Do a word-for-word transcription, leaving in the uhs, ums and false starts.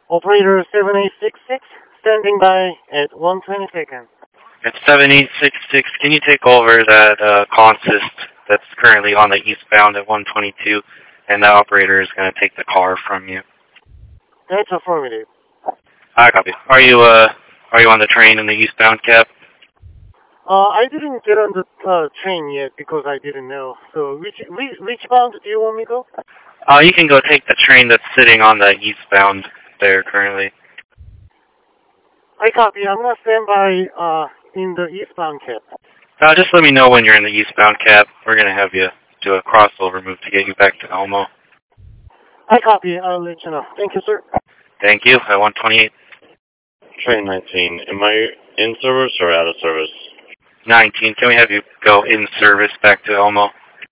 Operator seven eight six six, standing by at one twenty-second. It's seven eight six six. Can you take over that uh, consist that's currently on the eastbound at one twenty-two, and that operator is going to take the car from you? That's affirmative. I copy. Are you uh are you on the train in the eastbound cab? Uh, I didn't get on the uh, train yet because I didn't know. So which, which which bound do you want me to go? Uh, you can go take the train that's sitting on the eastbound there currently. I copy. I'm gonna stand by uh in the eastbound cab. Uh, just let me know when you're in the eastbound cab. We're gonna have you do a crossover move to get you back to Elmo. I copy. I'll let you know. Thank you, sir. Thank you. At one twenty-eight. Train nineteen, am I in service or out of service? nineteen. Can we have you go in service back to Elmo?